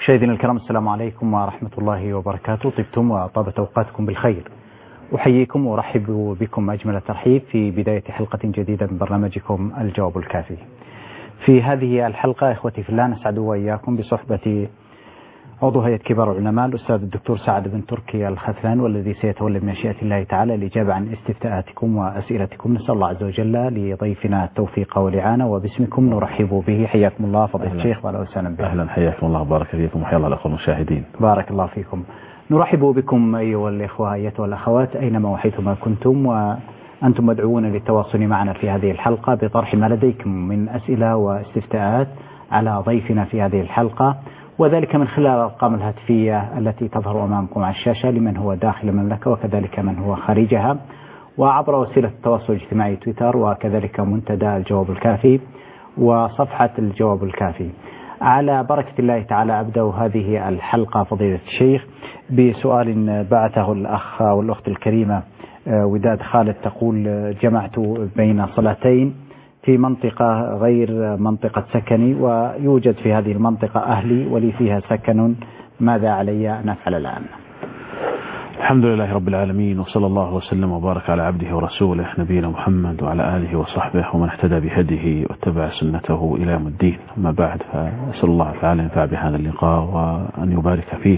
مشاهدينا الكرام، السلام عليكم ورحمة الله وبركاته. طبتم وطابت أوقاتكم بالخير. أحييكم وأرحب بكم أجمل الترحيب في بداية حلقة جديدة من برنامجكم الجواب الكافي. في هذه الحلقة إخوتي في الله نسعد وإياكم بصحبة عضو هيئة كبار العلماء الأستاذ الدكتور سعد بن تركي الخثلان، والذي سيتولى بمشيئة الله تعالى الإجابة عن استفتاءاتكم وأسئلتكم. نسأل الله عز وجل لضيفنا التوفيق والإعانة، وباسمكم نرحب به. حياكم الله فضيلة الشيخ وأهلا وسهلا بكم. أهلا، حياكم الله وبارك فيكم وحيا الله الأخوة المشاهدين. بارك الله فيكم. نرحب بكم أيها الإخوة أيتها الأخوات أينما وحيثما كنتم، وأنتم مدعوون للتواصل معنا في هذه الحلقة بطرح ما لديكم من أسئلة واستفتاءات على ضيفنا في هذه الحلقة، وذلك من خلال الأرقام الهاتفية التي تظهر أمامكم على الشاشة لمن هو داخل المملكة وكذلك من هو خارجها، وعبر وسيلة التواصل الاجتماعي تويتر، وكذلك منتدى الجواب الكافي وصفحة الجواب الكافي. على بركة الله تعالى أبدأ هذه الحلقة فضيلة الشيخ بسؤال بعثه الأخ والأخت الكريمة وداد خالد، تقول: جمعت بين صلاتين في منطقة غير منطقة سكني، ويوجد في هذه المنطقة أهلي ولي فيها سكن، ماذا علي أن أفعل الآن؟ الحمد لله رب العالمين، وصلى الله وسلم وبارك على عبده ورسوله نبينا محمد وعلى آله وصحبه ومن اهتدى بهديه واتبع سنته إلى يوم الدين. أما بعد، فأسأل الله تعالى ينفع بهذا اللقاء وأن يبارك فيه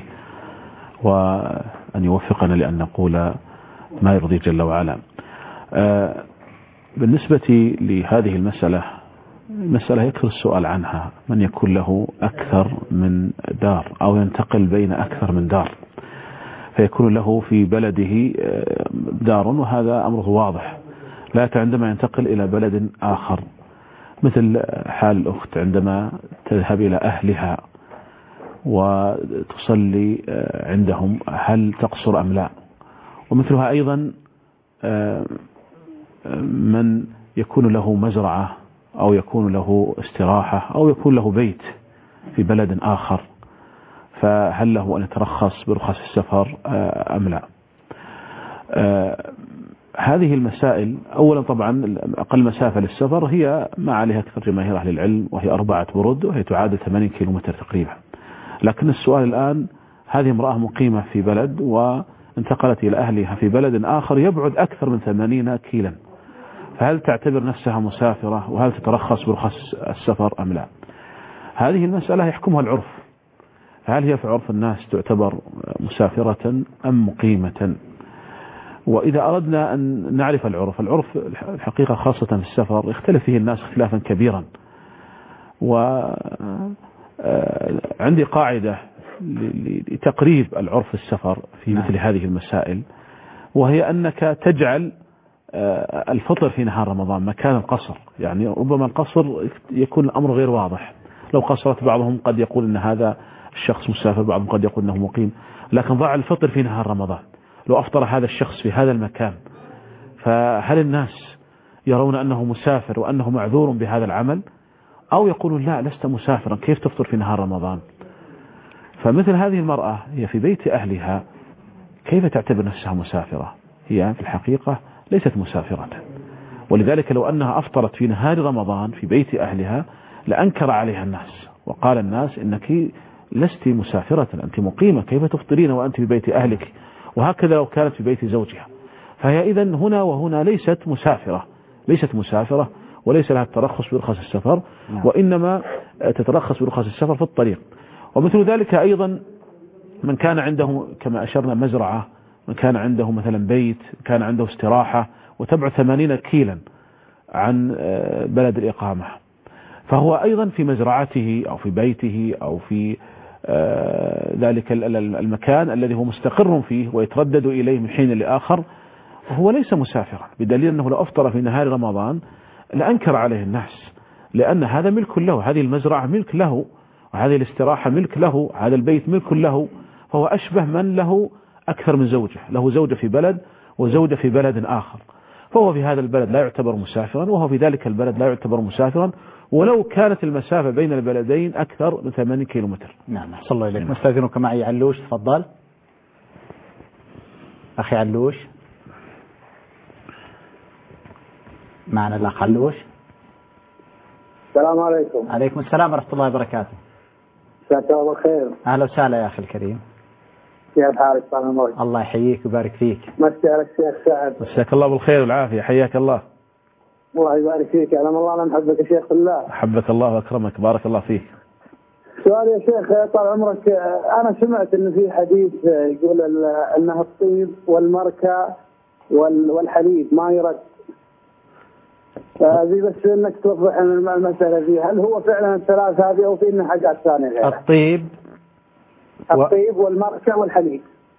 وأن يوفقنا لأن نقول ما يرضي جل وعلا. بالنسبة لهذه المسألة يكثر السؤال عنها، من يكون له أكثر من دار أو ينتقل بين أكثر من دار، فيكون له في بلده دار، وهذا أمره واضح، لكن عندما ينتقل إلى بلد آخر، مثل حال الأخت عندما تذهب إلى أهلها وتصلي عندهم، هل تقصر أم لا؟ ومثلها أيضا من يكون له مزرعة أو يكون له استراحة أو يكون له بيت في بلد آخر، فهل له أن يترخص برخص السفر أم لا؟ هذه المسائل، أولا طبعا أقل مسافة للسفر هي ما عليها أكثر جماهير أهل العلم، وهي 4 برد، وهي تعادل 80 كيلومتر تقريبا. لكن السؤال الآن، هذه امرأة مقيمة في بلد وانتقلت إلى أهلها في بلد آخر يبعد أكثر من 80 كيلا، فهل تعتبر نفسها مسافرة؟ وهل تترخص برخص السفر أم لا؟ هذه المسألة يحكمها العرف، هل هي في عرف الناس تعتبر مسافرة أم مقيمة؟ وإذا أردنا أن نعرف العرف الحقيقة خاصة في السفر يختلف فيه الناس اختلافا كبيرا، وعندي قاعدة لتقريب العرف السفر في مثل هذه المسائل، وهي أنك تجعل الفطر في نهار رمضان مكان القصر. يعني ربما القصر يكون الأمر غير واضح، لو قصرت بعضهم قد يقول أن هذا الشخص مسافر، بعضهم قد يقول أنه مقيم، لكن ضع الفطر في نهار رمضان. لو أفطر هذا الشخص في هذا المكان، فهل الناس يرون أنه مسافر وأنه معذور بهذا العمل، أو يقولون لا لست مسافرا، كيف تفطر في نهار رمضان؟ فمثل هذه المرأة هي في بيت أهلها، كيف تعتبر نفسها مسافرة؟ هي في الحقيقة ليست مسافرة، ولذلك لو أنها أفطرت في نهار رمضان في بيت أهلها لأنكر عليها الناس، وقال الناس إنك لست مسافرة، أنت مقيمة، كيف تفطرين وأنت في بيت أهلك؟ وهكذا لو كانت في بيت زوجها. فهي إذن هنا وهنا ليست مسافرة وليس لها الترخص برخص السفر، وإنما تترخص برخص السفر في الطريق. ومثل ذلك أيضا من كان عنده كما أشرنا مزرعة، من كان عنده مثلا بيت، كان عنده استراحة وتبعد 80 كيلا عن بلد الإقامة، فهو أيضا في مزرعته أو في بيته أو في ذلك المكان الذي هو مستقر فيه ويتردد إليه من حين لآخر، هو ليس مسافرا، بدليل أنه لو أفطر في نهار رمضان لأنكر عليه الناس، لأن هذا ملك له، هذه المزرعة ملك له، وهذه الاستراحة ملك له، هذا البيت ملك له، فهو أشبه من له أكثر من زوجة، له زوجة في بلد وزوجة في بلد آخر، فهو في هذا البلد لا يعتبر مسافرا، وهو في ذلك البلد لا يعتبر مسافرا، ولو كانت المسافة بين البلدين أكثر من 80 كيلومتر. نعم، أحسن الله إليك. مستأذنك معي علوش، تفضل أخي علوش. معنا الأخ علوش. السلام عليكم. عليكم السلام ورحمة الله وبركاته. مساك الله بالخير. أهلا وسهلا يا أخي الكريم. كيف حالك؟ طال الله يحييك ويبارك فيك. مساك الشيخ سعد. مساك الله بالخير والعافية، حياك الله. الله يبارك فيك. أعلم الله أنا محبك يا شيخ الله. حبك الله وأكرمك، بارك الله فيك. سؤال يا شيخ طال عمرك، أنا سمعت إن في حديث يقول أنها الطيب والمركة والحليب ما يرد. هذه بس إنك توضح المسألة دي، هل هو فعلا الثلاث هذه أو في إنها حاجات ثانية غيرها؟ الطيب والمركة والحليب.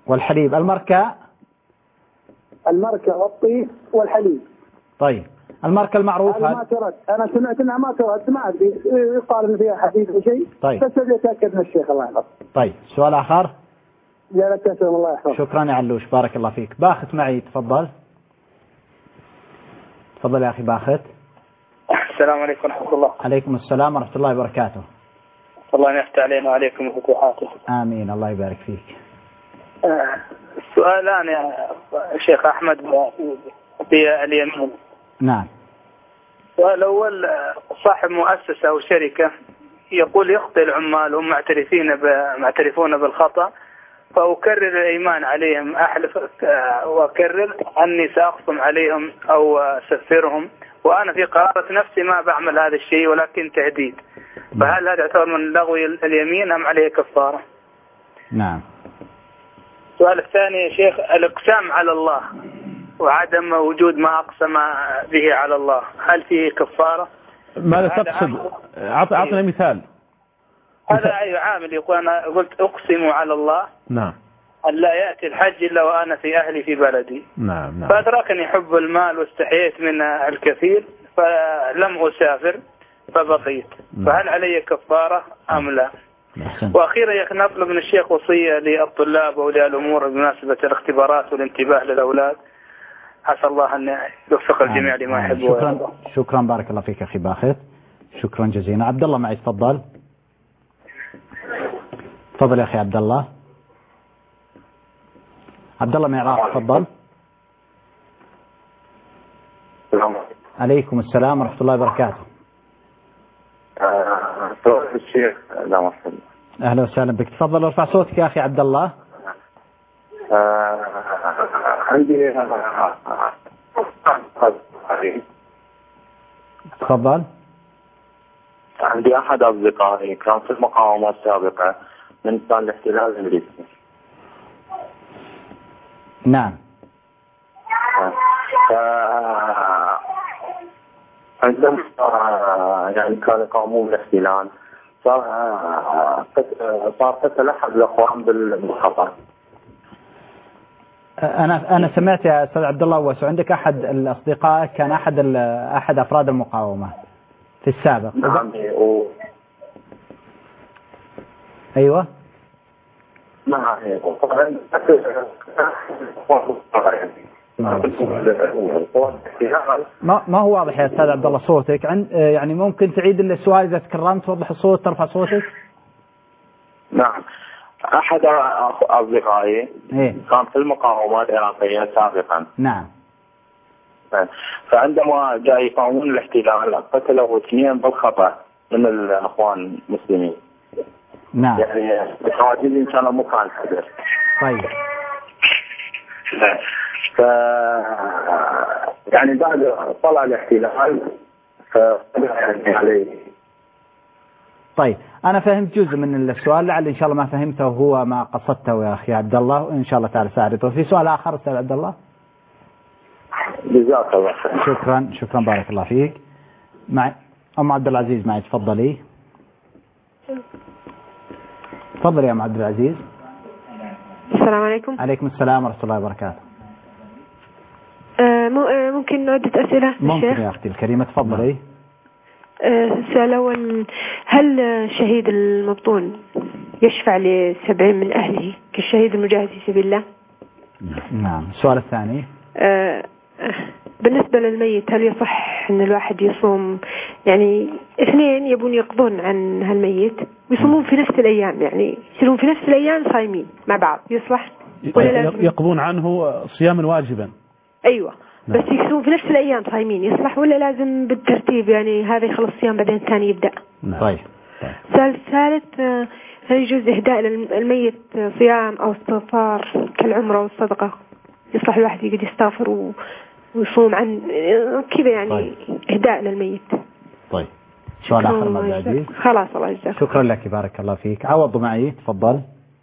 المركة والطيب والحليب. طيب الماركة المعروفة ما ترد، أنا سمعت إنها ما ترد، ما أدري يقال إن فيها حديث أو شيء. طيب بس أبي أتأكد من الشيخ الله يحفظه. طيب سؤال آخر. لا تسلم الله يحفظك. شكرا يا علوش، بارك الله فيك. باخت معي، تفضل يا أخي باخت. السلام عليكم ورحمة الله. عليكم السلام ورحمة الله وبركاته. الله يفتح علينا وعليكم وفتوحاته. آمين، الله يبارك فيك. السؤالان يا شيخ أحمد في اليمين. نعم. السؤال الأول، صاحب مؤسسة أو شركة يقول يخطئ العمال هم معترفون بالخطأ، فأكرر الإيمان عليهم، أحلف وأكرر أني سأقسم عليهم أو أسفرهم، وأنا في قرارة نفسي ما بعمل هذا الشيء ولكن تهديد، فهل هذا يعتبر من لغو اليمين أم عليه كفارة؟ نعم. السؤال الثاني يا شيخ، الإقسام على الله وعدم وجود ما أقسم به على الله، هل فيه كفارة؟ ماذا تقصد؟ أعطنا مثال. هذا أي عامل يقول أنا قلت أقسم على الله نعم أن لا يأتي الحج إلا وأنا في أهلي في بلدي. نعم. فأدركني حب المال واستحييت من الكثير فلم أسافر فبقيت، فهل علي كفارة أم لا؟ وأخيرا نطلب من الشيخ وصية للطلاب وأولياء الأمور بمناسبة الاختبارات والانتباه للأولاد، عسى الله أن يوفق الجميع لما يحب. شكرا بارك الله فيك أخي باخت، شكرا جزيلا. عبد الله معي، تفضل يا أخي عبد الله. عبد الله من العراق، تفضل. عليكم السلام ورحمة الله وبركاته. الشيخ لا مرحبا. أهلا وسهلا بك، تفضل وارفع صوتك يا أخي عبد الله. عندي تفضل. عندي أحد أصدقائي كان في المقاومة السابقة من كان الاحتلال الإنجليزي. نعم. عندما يعني كانوا يقاومون بالاحتلال صار قتل أحد الأخوان بالخطأ. أنا سمعت يا أستاذ عبد الله واسو عندك أحد الأصدقاء كان أحد أفراد المقاومة في السابق. نعم. أيوة. نعم. ما هو واضح يا أستاذ عبد الله صوتك، يعني ممكن تعيد السؤال إذا تكرمت، توضح الصوت، ترفع صوتك. نعم. أحد أصدقائي كان في المقاومة العراقية سابقا. نعم. فعندما جاء يقاومون الاحتلال قتلوا 2 بالخطأ من الأخوان المسلمين. نعم. يعني الحواجز كانوا مكان حدث. طيب. يعني بعد طلع الاحتلال يعني عليه. طيب أنا فهمت جزء من السؤال، لعل إن شاء الله ما فهمته هو ما قصدته يا أخي عبد الله، وإن شاء الله تعالى ساعدته. في سؤال آخر أستاذ عبد الله؟ جزاك الله خير. شكرا بارك الله فيك. مع أم عبد العزيز معي، تفضلي. تفضلي يا أم عبد العزيز. السلام عليكم. عليكم السلام ورحمة الله وبركاته. ممكن عدة أسئلة؟ ممكن يا أختي الكريمة، تفضلي. السؤال الأول، هل الشهيد المبطون يشفع ل70 من أهله كالشهيد المجاهد في سبيل الله؟ نعم. السؤال الثاني، بالنسبة للميت هل يصح أن الواحد يصوم، يعني 2 يبون يقضون عن هالميت ويصومون في نفس الأيام، يعني يصيرون في نفس الأيام صايمين مع بعض، يصلح ولا لازم؟ يقضون عنه صياما واجبا. أيوة. بس يصومون في نفس الأيام صايمين، يصلح ولا لازم بالترتيب، يعني هذا يخلص صيام بعدين الثاني يبدأ؟ طيب. السؤال الثالث، هل يجوز إهداء للميت صيام أو استغفار كالعمرة والصدقة؟ يصلح الواحد يقعد يستغفر ويصوم عن كذا يعني. طيب. إهداء للميت. طيب سؤال آخر ما بعدي. خلاص الله يجزاك. شكرا لك بارك الله فيك. عوض معي تفضل.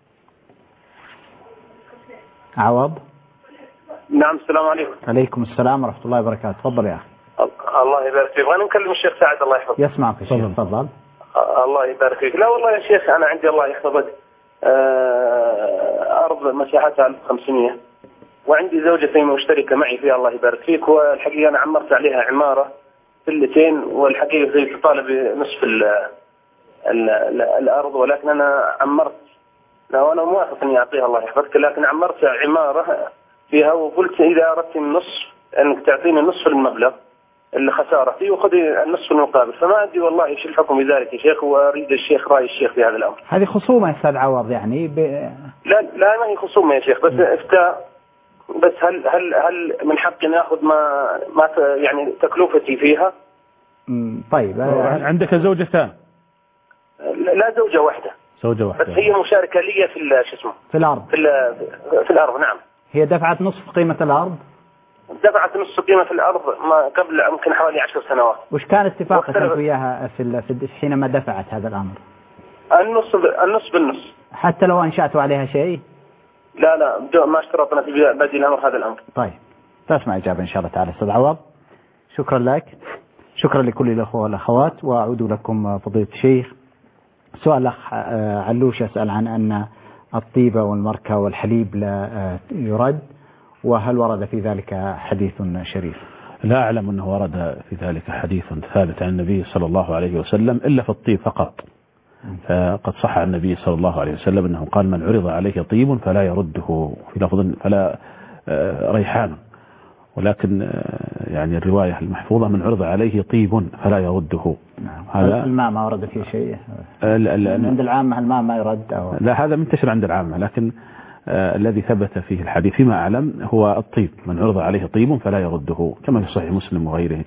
عوض. نعم السلام عليكم. عليكم السلام ورحمة الله وبركاته. تفضل يا أخي. الله يبارك فيك. أنا نكلم الشيخ سعد الله يحفظه. يسمعك يا شيخ تفضل. الله يبارك فيك. لا والله يا شيخ أنا عندي الله يحفظك أرض مساحتها 1500 وعندي زوجتي مشتركة معي فيها الله يبارك فيك، والحقيقة أنا عمرت عليها عمارة فلتين، والحقيقة هي تطالب بنصف الأرض، ولكن أنا عمرت وأنا موافق إني أعطيها الله يحفظك، لكن عمرت عمارة فيها وقلت إذا أردت النصف أنك تعطيني نصف المبلغ اللي خسارتي وخذي النصف المقابل، فما أدري والله إيش الحكم بذلك يا شيخ، وأريد الشيخ رأي الشيخ في هذا الأمر. هذه خصومة يا أستاذ عوض يعني لا ما هي خصومة يا شيخ، بس إفتاء. بس هل من حقي ناخذ ما يعني تكلفتي فيها؟ طيب عندك زوجتان؟ لا زوجة واحدة. زوجة واحدة. بس هي مشاركة لي في شو اسمه في الأرض. في الأرض نعم. هي دفعت نصف قيمة الأرض؟ دفعت نصف قيمة الأرض ما قبل ممكن حوالي 10 سنوات. وش كان اتفاقك وياها في حينما دفعت هذا الأمر؟ النص بالنص. حتى لو أنشأتوا عليها شيء؟ لا ما اشترطنا في بدء الأمر هذا الأمر. طيب تسمع إجابة إن شاء الله تعالى أستاذ عوض. شكرا لك. شكرا لكل الأخوة والأخوات، وأعود لكم فضيلة الشيخ. سؤال أخ علوش يسأل عن أن الطيب والمركة والحليب لا يرد، وهل ورد في ذلك حديث شريف؟ لا أعلم أنه ورد في ذلك حديث ثابت عن النبي صلى الله عليه وسلم إلا في الطيب فقط. فقد صح عن النبي صلى الله عليه وسلم أنه قال من عرض عليه طيب فلا يرده، في لفظ فلا ريحان، ولكن يعني الرواية المحفوظة من عرض عليه طيب فلا يرده. هذا الماء ما ورد فيه شيء عند العامة؟ الماء ما يرد أو؟ لا هذا منتشر عند العامة، لكن الذي ثبت فيه الحديث فيما أعلم هو الطيب، من عرض عليه طيب فلا يرده كما في صحيح مسلم وغيره.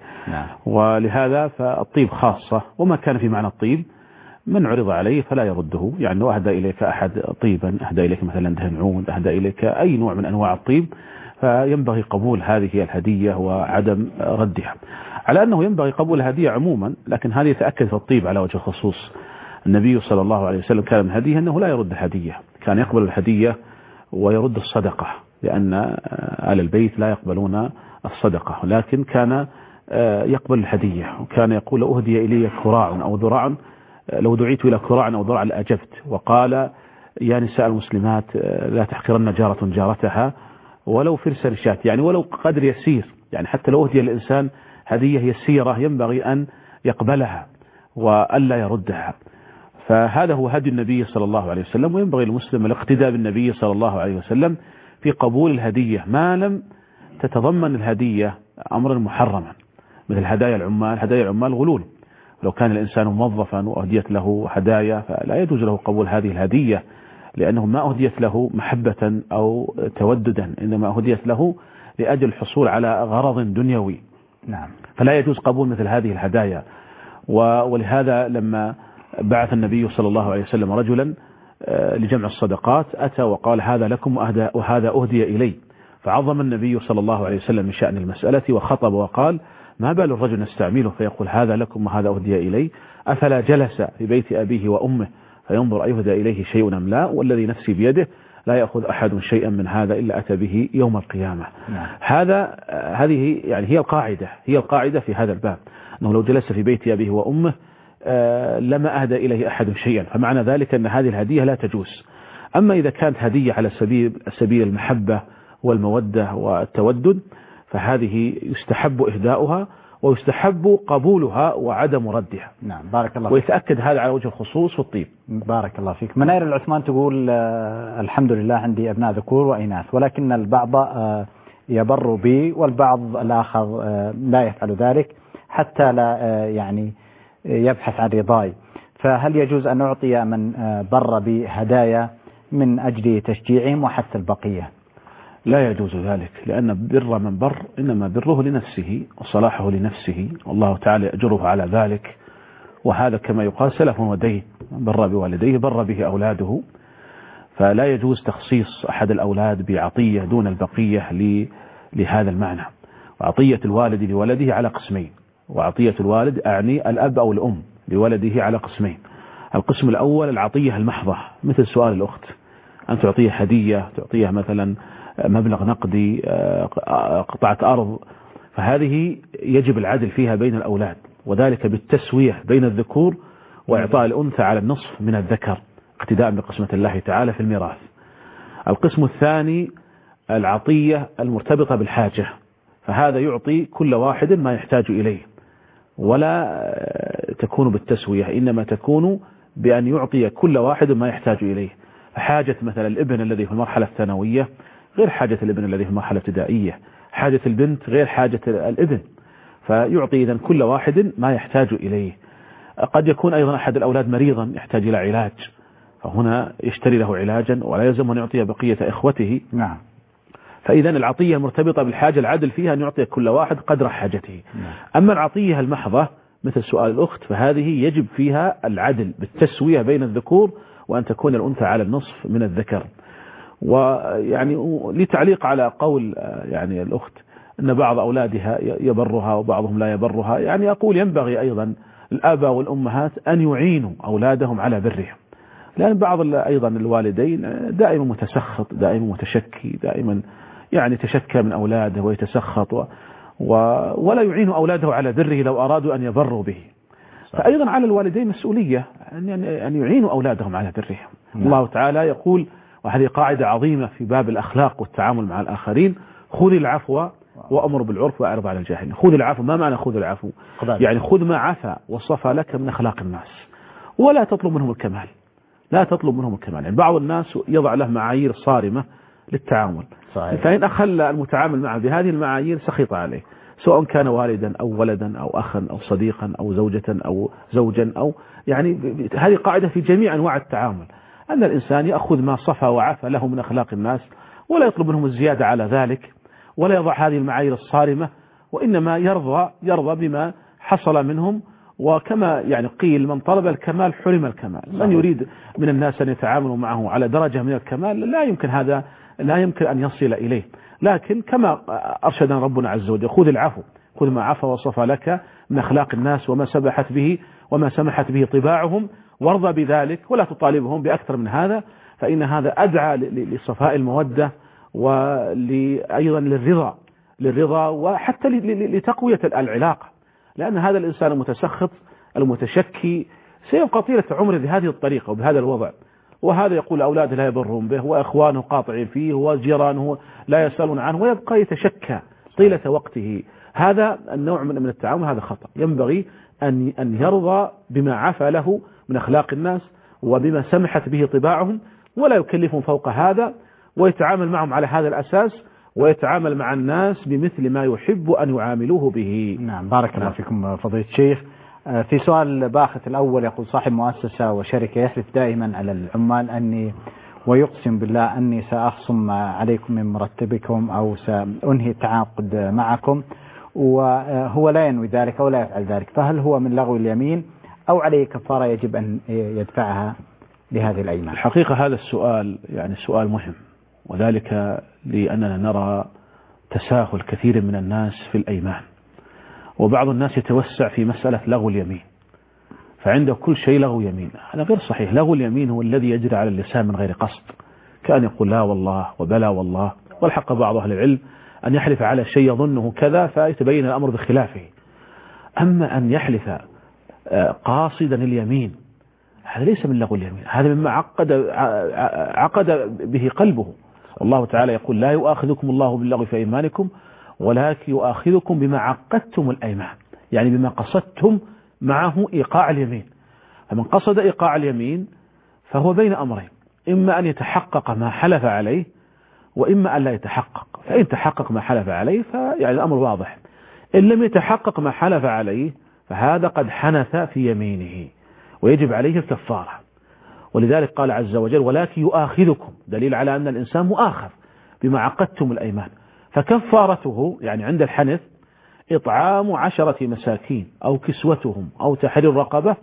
ولهذا فالطيب خاصة، وما كان في معنى الطيب من عرض عليه فلا يرده، يعني لو أهدى إليك أحد طيبا، أهدى إليك مثلا دهن عود، أهدى إليك أي نوع من أنواع الطيب، فينبغي قبول هذه الهدية وعدم ردها، على أنه ينبغي قبول الهدية عموما، لكن هذه يتأكد في الطيب على وجه الخصوص. النبي صلى الله عليه وسلم كان من هديه أنه لا يرد الهدية، كان يقبل الهدية ويرد الصدقة، لأن آل البيت لا يقبلون الصدقة، لكن كان يقبل الهدية، وكان يقول أهدي إلي كراع أو ذراع، لو دعيت إلى كراع أو ذراع لأجبت. وقال يا نساء المسلمات لا تحقرن جارة جارتها ولو فرس رشاة، يعني ولو قدر يسير، يعني حتى لو أهدي الإنسان هدية يسيرة ينبغي أن يقبلها وألا يردها. فهذا هو هدي النبي صلى الله عليه وسلم، وينبغي المسلم الاقتداء بالنبي صلى الله عليه وسلم في قبول الهدية ما لم تتضمن الهدية أمرا محرما، مثل هدايا العمال. هدايا العمال غلول، لو كان الإنسان موظفا وأهديت له هدايا فلا يجوز له قبول هذه الهدية، لأنه ما أهديت له محبة أو توددا، إنما أهديت له لأجل الحصول على غرض دنيوي. نعم. فلا يجوز قبول مثل هذه الهدايا. ولهذا لما بعث النبي صلى الله عليه وسلم رجلا لجمع الصدقات أتى وقال هذا لكم وهذا أهدي إلي، فعظم النبي صلى الله عليه وسلم من شأن المسألة وخطب وقال ما بال الرجل نستعمله فيقول هذا لكم وهذا أهدي إلي، أفلا جلس في بيت أبيه وأمه فينظر أيهدى إليه شيء أم لا، والذي نفسي بيده لا يأخذ أحد شيئا من هذا إلا أتى به يوم القيامة. هذه يعني هي القاعدة في هذا الباب، أنه لو جلس في بيت أبيه وأمه لما أهدى إليه أحد شيئا، فمعنى ذلك أن هذه الهدية لا تجوز. أما إذا كانت هدية على سبيل المحبة والمودة والتودد فهذه يستحب إهداؤها ويستحب قبولها وعدم ردها. نعم بارك الله فيك. ويتأكد هذا على وجه الخصوص في الطيب. بارك الله فيك. منير العثمان تقول الحمد لله عندي أبناء ذكور وإناث، ولكن البعض يبر بي والبعض الآخر لا يفعل ذلك حتى لا يعني يبحث عن رضاي، فهل يجوز أن نعطي من بر بي هدايا من أجل تشجيعهم وحث البقية؟ لا يجوز ذلك، لأن بر من بر إنما بره لنفسه وصلاحه لنفسه، والله تعالى يأجره على ذلك وهذا كما يقال سلف ودين، بر بوالديه بر به أولاده، فلا يجوز تخصيص أحد الأولاد بعطية دون البقية لهذا المعنى. وعطية الوالد لولده على قسمين، وعطية الوالد أعني الأب أو الأم لولده على قسمين. القسم الأول العطية المحضة، مثل سؤال الأخت، أن تعطيه هدية، تعطيه مثلا مبلغ نقدي، قطعة أرض، فهذه يجب العدل فيها بين الأولاد، وذلك بالتسوية بين الذكور وإعطاء الأنثى على النصف من الذكر اقتداء بقسمة الله تعالى في الميراث. القسم الثاني العطية المرتبطة بالحاجة، فهذا يعطي كل واحد ما يحتاج إليه، ولا تكون بالتسوية، إنما تكون بأن يعطي كل واحد ما يحتاج إليه. حاجة مثلا الابن الذي في المرحلة الثانوية غير حاجة الابن الذي في المرحلة الابتدائية، حاجة البنت غير حاجة الابن، فيعطي إذن كل واحد ما يحتاج إليه. قد يكون أيضا أحد الأولاد مريضا يحتاج إلى علاج، فهنا يشتري له علاجا ولا يلزم أن يعطي بقية إخوته. نعم. فإذا العطية المرتبطة بالحاجة العدل فيها أن يعطي كل واحد قدر حاجته. أما العطية المحضة مثل سؤال الأخت فهذه يجب فيها العدل بالتسوية بين الذكور، وأن تكون الأنثى على النصف من الذكر. ويعني لتعليق على قول يعني الأخت أن بعض أولادها يبرها وبعضهم لا يبرها، يعني أقول ينبغي أيضا الآباء والأمهات أن يعينوا أولادهم على برهم، لأن بعض أيضا الوالدين دائما متسخط، دائما متشكي، دائما يعني تشكى من أولاده ويتسخط ولا يعين أولاده على بره لو أرادوا أن يبروا به. فأيضا على الوالدين مسؤولية أن يعينوا أولادهم على برهم. الله تعالى يقول، وهذه قاعدة عظيمة في باب الأخلاق والتعامل مع الآخرين، خذ العفو وأمر بالعرف وأعرض عن الجاهلين. خذ العفو، ما معنى خذ العفو؟ يعني خذ ما عفى وصفى لك من أخلاق الناس، ولا تطلب منهم الكمال، لا تطلب منهم الكمال. يعني بعض الناس يضع له معايير صارمة للتعامل، فإن أخل المتعامل معه بهذه المعايير سخط عليه، سواء كان والدا أو ولدا أو أخا أو صديقا أو زوجة أو زوجا، أو يعني هذه قاعدة في جميع أنواع التعامل، أن الإنسان يأخذ ما صفى وعفى له من أخلاق الناس، ولا يطلب منهم الزيادة على ذلك، ولا يضع هذه المعايير الصارمة، وإنما يرضى بما حصل منهم. وكما يعني قيل من طلب الكمال حرم الكمال. من يريد من الناس أن يتعاملوا معه على درجة من الكمال لا يمكن أن يصل إليه. لكن كما أرشدنا ربنا عز وجل، خذ العفو، خذ ما عفى وصفى لك من أخلاق الناس وما سمحت به طباعهم، وارضى بذلك، ولا تطالبهم بأكثر من هذا، فإن هذا أدعى لصفاء المودة وأيضا للرضا وحتى لتقوية العلاقة. لأن هذا الإنسان المتسخط المتشكي سيبقى طيلة عمره بهذه الطريقة وبهذا الوضع، وهذا يقول أولاده لا يبرون به، وإخوانه قاطعين فيه، وجيرانه لا يسألون عنه، ويبقى يتشكى طيلة وقته. هذا النوع من التعامل هذا خطأ. ينبغي أن يرضى بما عفى له من أخلاق الناس وبما سمحت به طباعهم، ولا يكلفهم فوق هذا، ويتعامل معهم على هذا الأساس، ويتعامل مع الناس بمثل ما يحب أن يعاملوه به. نعم، بارك الله فيكم فضيلة الشيخ. في سؤال باخت الأول يقول صاحب مؤسسة وشركة يحلف دائما على العمال ويقسم بالله أني سأخصم عليكم من مرتبكم أو سأنهي التعاقد معكم، وهو لا ينوي ذلك ولا يفعل ذلك، فهل هو من لغو اليمين أو عليه كفارة يجب أن يدفعها لهذه الأيمان؟ الحقيقة هذا السؤال يعني سؤال مهم، وذلك لأننا نرى تساهل كثير من الناس في الأيمان، وبعض الناس يتوسع في مسألة لغو اليمين، فعنده كل شيء لغو يمين. هذا غير صحيح. لغو اليمين هو الذي يجري على اللسان من غير قصد، كأن يقول لا والله وبلا والله، والحق بعض أهل العلم أن يحلف على شيء يظنه كذا فيتبين الأمر بخلافه. أما أن يحلف قاصدا اليمين هذا ليس من لغو اليمين، هذا مما عقد به قلبه. الله تعالى يقول لا يؤاخذكم الله باللغو في أيمانكم ولكن يؤاخذكم بما عقدتم الأيمان، يعني بما قصدتم معه إيقاع اليمين. فمن قصد إيقاع اليمين فهو بين أمرين، إما أن يتحقق ما حلف عليه، وإما أن لا يتحقق. فإن تحقق ما حلف عليه فيعني الأمر واضح، إن لم يتحقق ما حلف عليه فهذا قد حنث في يمينه ويجب عليه الكفارة. ولذلك قال عز وجل ولكن يؤاخذكم، دليل على أن الإنسان مؤاخذ بما عقدتم الأيمان. فكفارته يعني عند الحنث إطعام 10 مساكين أو كسوتهم أو تحرير رقبة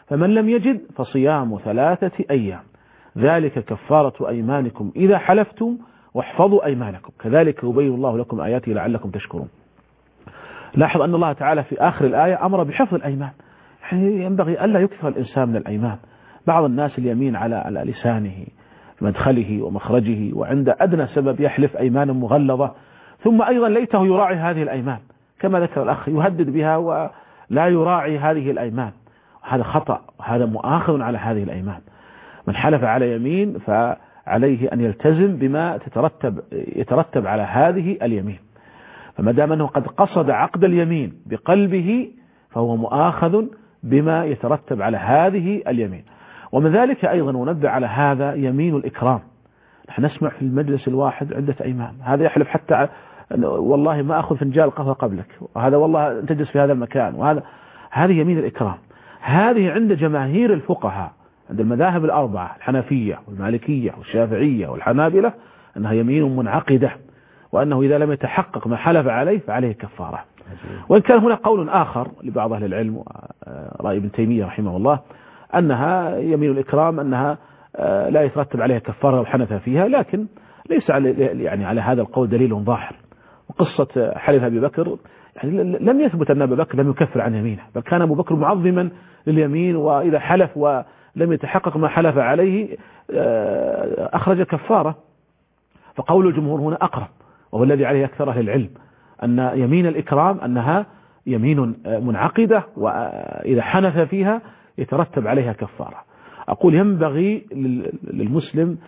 فمن لم يجد فصيام 3 أيام ذلك كفارة أيمانكم إذا حلفتم واحفظوا أيمانكم كذلك يبين الله لكم آياته لعلكم تشكرون. لاحظ أن الله تعالى في آخر الآية أمر بحفظ الأيمان، يعني ينبغي ألا يكثر الإنسان من الأيمان. بعض الناس اليمين على لسانه مدخله ومخرجه، وعند أدنى سبب يحلف أيمانا مغلظة، ثم أيضا ليته يراعي هذه الأيمان كما ذكر الأخ، يهدد بها ولا يراعي هذه الأيمان. هذا خطأ، وهذا مؤاخذ على هذه الأيمان. من حلف على يمين فعليه أن يلتزم بما يترتب على هذه اليمين، فما دام أنه قد قصد عقد اليمين بقلبه فهو مؤاخذ بما يترتب على هذه اليمين. ومن ذلك أيضا ننبه على هذا يمين الإكرام. نحن نسمع في المجلس الواحد عدة أيمان، هذا يحلف حتى والله ما أخذ فنجان قهوة قبلك، وهذا والله تجلس في هذا المكان، هذه يمين الإكرام. هذه عند جماهير الفقهاء، عند المذاهب الأربعة الحنفية والمالكية والشافعية والحنابلة، أنها يمين منعقدة، وأنه إذا لم يتحقق ما حلف عليه فعليه كفارة. وإن كان هنا قول آخر لبعض أهل العلم، رأي ابن تيمية رحمه الله، أنها يمين الإكرام أنها لا يترتب عليها كفارة لو حنث فيها، لكن ليس على هذا القول دليل ظاهر. وقصة حلف أبي بكر يعني لم يثبت أن أبا بكر لم يكفر عن يمينه، بل كان أبو بكر معظما لليمين، وإذا حلف ولم يتحقق ما حلف عليه أخرج كفارة. فقول الجمهور هنا أقرب، وهو الذي عليه أكثر أهل العلم، أن يمين الإكرام أنها يمين منعقدة، وإذا حنث فيها يترتب عليها كفارة. أقول ينبغي للمسلم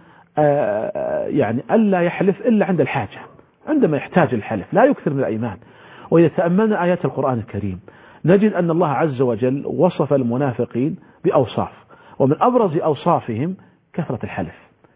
يعني ألا يحلف إلا عند الحاجة، عندما يحتاج الحلف، لا يكثر من الأيمان. وإذا تأملنا آيات القرآن الكريم نجد أن الله عز وجل وصف المنافقين بأوصاف، ومن أبرز أوصافهم كثرة الحلف.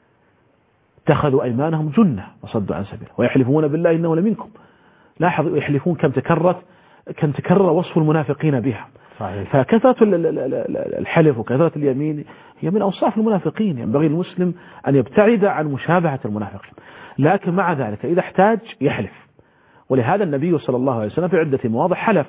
اتخذوا أيمانهم جنة وصدوا عن سبيله ويحلفون بالله إنه لمنكم. لاحظوا يحلفون كم تكرر وصف المنافقين بها. صحيح. فكثرة الحلف وكثرة اليمين هي من أوصاف المنافقين، ينبغي المسلم أن يبتعد عن مشابهة المنافقين، لكن مع ذلك إذا احتاج يحلف. ولهذا النبي صلى الله عليه وسلم في عدة مواضع حلف،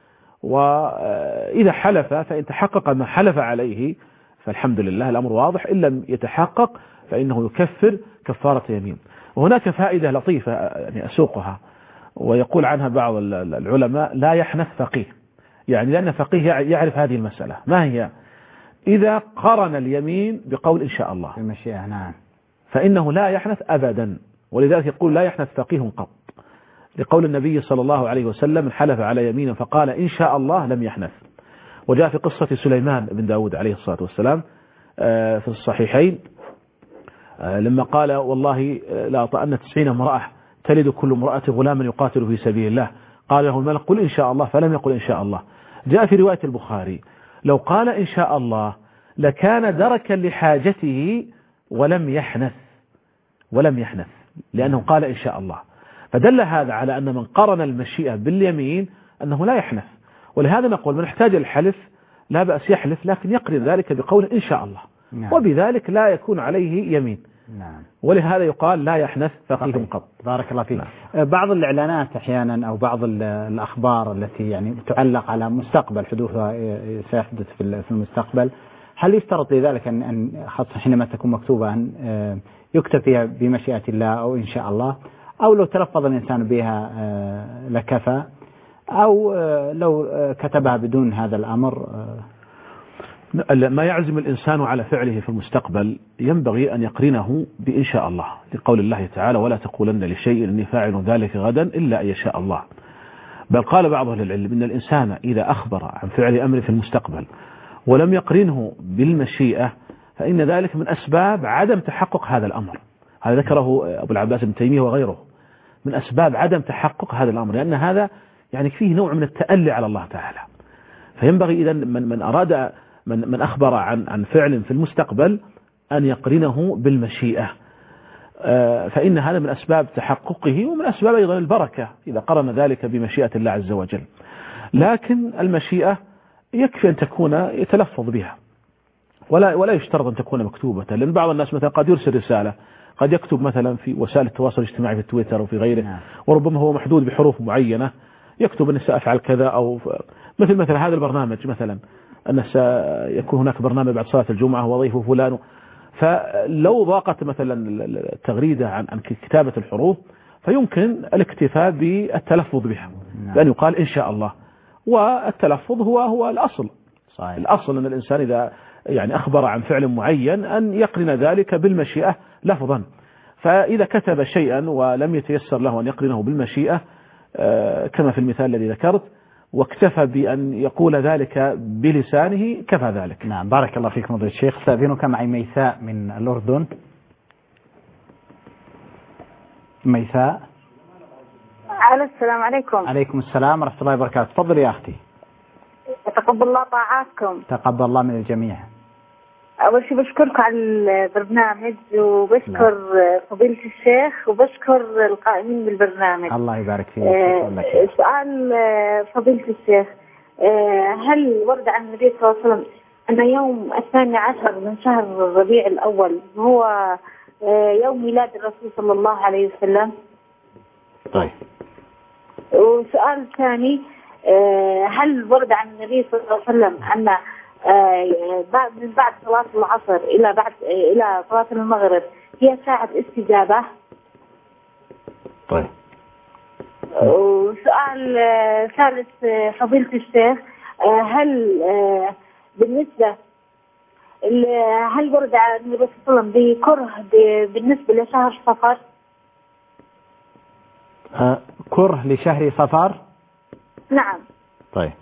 وإذا حلف فإن تحقق ما حلف عليه فالحمد لله الأمر واضح، إن لم يتحقق فإنه يكفر كفارة يمين. وهناك فائدة لطيفة يعني أسوقها، ويقول عنها بعض العلماء لا يحنث فقيه، يعني لأن فقيه يعرف هذه المسألة ما هي. إذا قرن اليمين بقول إن شاء الله المشيئة نعم فإنه لا يحنث أبدا، ولذلك يقول لا يحنث فقيه قط، لقول النبي صلى الله عليه وسلم من حلف على يمين فقال إن شاء الله لم يحنث. وجاء في قصة سليمان بن داود عليه الصلاة والسلام في الصحيحين لما قال والله لا أطأن 90 امرأة تلد كل امرأة غلاما يقاتل في سبيل الله، قال له الملك قل إن شاء الله، فلم يقل إن شاء الله. جاء في رواية البخاري لو قال إن شاء الله لكان دركا لحاجته ولم يحنث لأنه قال إن شاء الله. فدل هذا على أن من قرن المشيئة باليمين أنه لا يحنث. ولهذا نقول من احتاج الحلف لا بأس يحلف، لكن يقرن ذلك بقول إن شاء الله. نعم. وبذلك لا يكون عليه يمين. نعم. ولهذا يقال لا يحنث فقيه قط. بارك الله فيك. نعم. بعض الإعلانات أحيانا أو بعض الأخبار التي يعني تعلق على مستقبل حدوثها سيحدث في المستقبل، هل يشترط لذلك أن خاصة حينما تكون مكتوبة أن يكتب فيها بمشيئة الله أو إن شاء الله، أو لو تلفظ الإنسان بها لكفى، أو لو كتبها بدون هذا الأمر؟ ما يعزم الإنسان على فعله في المستقبل ينبغي أن يقرنه بإن شاء الله، لقول الله تعالى ولا تقولن لشيء إني فاعل ذلك غدا إلا أن يشاء الله. بل قال بعض أهل العلم إن الإنسان إذا أخبر عن فعل أمر في المستقبل ولم يقرنه بالمشيئة فإن ذلك من أسباب عدم تحقق هذا الأمر. هذا ذكره أبو العباس ابن تيمية وغيره، من أسباب عدم تحقق هذا الأمر، لأن هذا يعني فيه نوع من التألي على الله تعالى. فينبغي إذا من أراد من أخبر عن فعل في المستقبل أن يقرنه بالمشيئة، فإن هذا من أسباب تحققه ومن أسباب أيضا البركة إذا قرن ذلك بمشيئة الله عز وجل. لكن المشيئة يكفي أن تكون يتلفظ بها ولا يشترط أن تكون مكتوبة، لأن بعض الناس مثلا قد يرسل رسالة، قد يكتب مثلا في وسائل التواصل الاجتماعي في تويتر وفي غيره، وربما هو محدود بحروف معينة، يكتب أن سأفعل كذا، أو مثل هذا البرنامج مثلا أن سيكون هناك برنامج بعد صلاة الجمعة وضيف فلان. فلو ضاقت مثلا التغريدة عن كتابة الحروف فيمكن الاكتفاء بالتلفظ بها، لأن يقال إن شاء الله، والتلفظ هو الأصل. صحيح. الأصل أن الإنسان إذا يعني أخبر عن فعل معين أن يقرن ذلك بالمشيئة لفظا. فإذا كتب شيئا ولم يتيسر له أن يقرنه بالمشيئة كما في المثال الذي ذكرت، واكتفى بأن يقول ذلك بلسانه كفى ذلك. نعم، بارك الله فيكم فضيلة الشيخ. استأذنك معي ميثاء من الأردن. ميثاء. السلام عليكم. عليكم السلام ورحمة الله وبركاته. تفضل يا أختي. تقبل الله طاعاتكم. تقبل الله من الجميع. أول شيء بشكرك على البرنامج، وبشكر فضيلة الشيخ، وبشكر القائمين بالبرنامج. الله يبارك فيك. سؤال فضيلة الشيخ، هل ورد عن النبي صلى الله عليه وسلم أن يوم 12 من شهر ربيع الأول هو يوم ميلاد الرسول صلى الله عليه وسلم؟ طيب. وسؤال ثاني، هل ورد عن النبي صلى الله عليه وسلم أن من بعد صلاة العصر إلى صلاة المغرب هي ساعة استجابة؟ طيب. وسؤال ثالث فضيلة الشيخ، هل بالنسبة هل ورد عن النبي صلى الله عليه وسلم بكره بالنسبة لشهر صفر؟ كره لشهر صفر؟ نعم. طيب.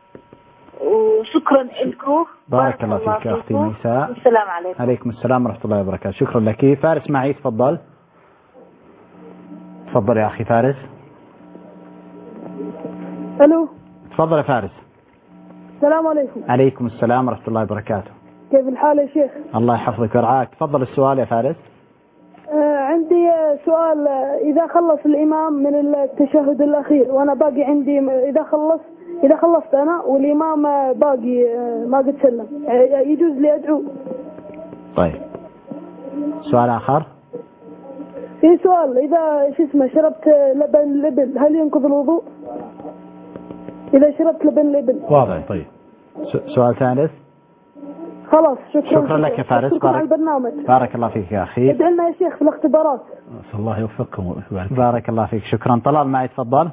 وشكرا لكم. بارك الله فيك يا أختي ميساء. السلام عليكم. عليكم السلام ورحمة الله وبركاته. شكرا لك. فارس معي، تفضل. تفضل يا أخي فارس. ألو. تفضل يا فارس. السلام عليكم. عليكم السلام ورحمة الله وبركاته. كيف الحال يا شيخ؟ الله يحفظك ويرعاك. تفضل السؤال يا فارس. عندي سؤال، إذا خلص الإمام من التشهد الأخير وأنا باقي عندي، إذا خلصت أنا والإمام باقي ما قد سلم، يجوز لي أدعو؟ طيب. سؤال آخر. في سؤال، إذا شربت لبن الإبل هل ينقض الوضوء؟ إذا شربت لبن الإبل. واضح. طيب. سؤال ثالث. خلاص. شكرا لك يا فارس. بارك الله فيك يا أخي. ادعي لنا يا شيخ في الاختبارات. الله يوفقكم. بارك الله فيك. شكرا. طلال معي، تفضل.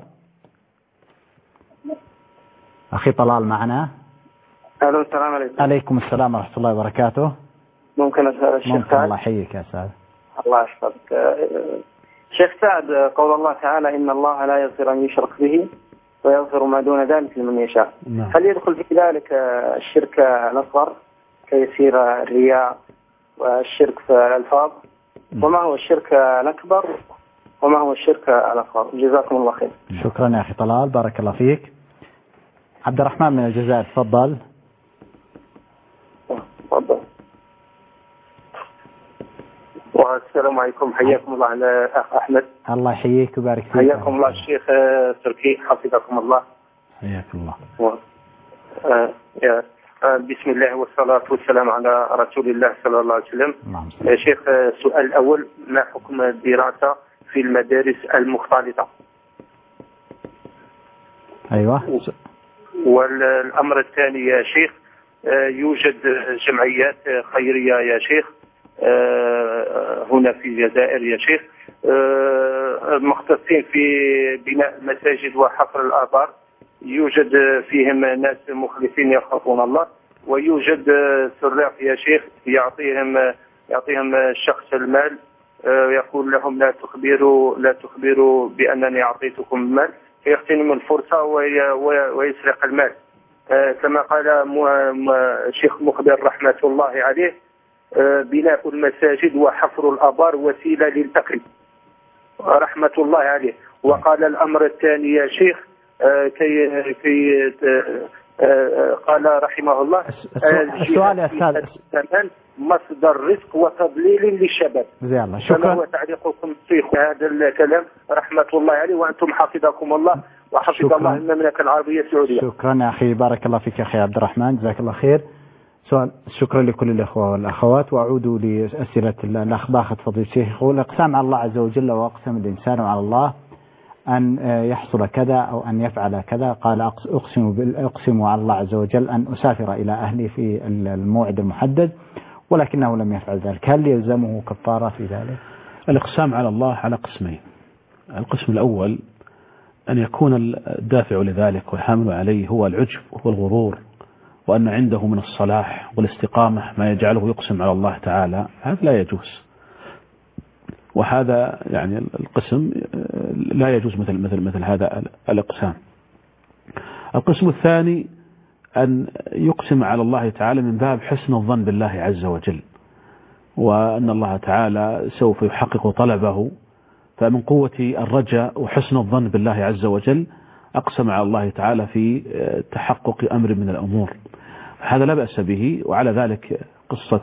أخي طلال معنا. ألو. السلام عليكم. عليكم السلام ورحمة الله وبركاته. ممكن أسأل الشيخ ممكن سعد؟ الله يحييك يا سعد. الله يحفظك. شيخ سعد، قول الله تعالى إن الله لا يغفر أن يشرك به ويغفر ما دون ذلك لمن يشاء. نعم. هل يدخل في ذلك الشرك الأصغر كيصير الرياء والشرك في الألفاظ؟ وما هو الشرك الأكبر وما هو الشرك الأصغر؟ جزاكم الله خير. شكرا يا أخي طلال، بارك الله فيك. عبد الرحمن من الجزائر، تفضل. تفضل. والسلام عليكم، حياكم الله على أخ أحمد. الله يحييك ويبارك فيك. حياكم الله الشيخ تركي، حفظكم الله. حياكم الله. بسم الله والصلاة والسلام على رسول الله صلى الله عليه وسلم. نعم. شيخ، السؤال الأول، ما حكم الدراسة في المدارس المختلطة؟ أيوة. والأمر الثاني يا شيخ، يوجد جمعيات خيرية يا شيخ هنا في الجزائر يا شيخ، مختصين في بناء المساجد وحفر الآبار، يوجد فيهم ناس مخلصين يخافون الله، ويوجد سراق يا شيخ يعطيهم الشخص المال، يقول لهم لا تخبروا بأنني أعطيتكم المال، فيغتنم الفرصة ويسرق المال، كما قال الشيخ مخبر رحمة الله عليه: بناء المساجد وحفر الآبار وسيلة للأكل، رحمة الله عليه. وقال الأمر الثاني يا شيخ، قال رحمه الله: السؤال يا أستاذ، مصدر رزق وتضليل للشباب. الله. شكرا. فما هو تعليقكم في هذا الكلام رحمة الله عليه، وأنتم حفظكم الله وحفظ الله المملكة العربية السعودية. شكرا يا أخي، بارك الله فيك يا أخي عبد الرحمن، جزاك الله خير. سؤال. شكرا لكل الأخوة والأخوات. وأعود لأسئلة الأخ باخت فضيلة الشيخ. يقول: أقسام على الله عز وجل وأقسم الإنسان على الله أن يحصل كذا أو أن يفعل كذا، قال أقسم على الله عز وجل أن أسافر إلى أهلي في الموعد المحدد، ولكنه لم يفعل ذلك، هل يلزمه كفارة في ذلك؟ الإقسام على الله على قسمين. القسم الأول أن يكون الدافع لذلك والحامل عليه هو العجب والغرور، وأن عنده من الصلاح والاستقامة ما يجعله يقسم على الله تعالى، هذا لا يجوز، وهذا يعني القسم لا يجوز مثل هذا الإقسام. القسم الثاني أن يقسم على الله تعالى من باب حسن الظن بالله عز وجل، وأن الله تعالى سوف يحقق طلبه، فمن قوة الرجاء وحسن الظن بالله عز وجل أقسم على الله تعالى في تحقق أمر من الأمور، هذا لا بأس به. وعلى ذلك قصة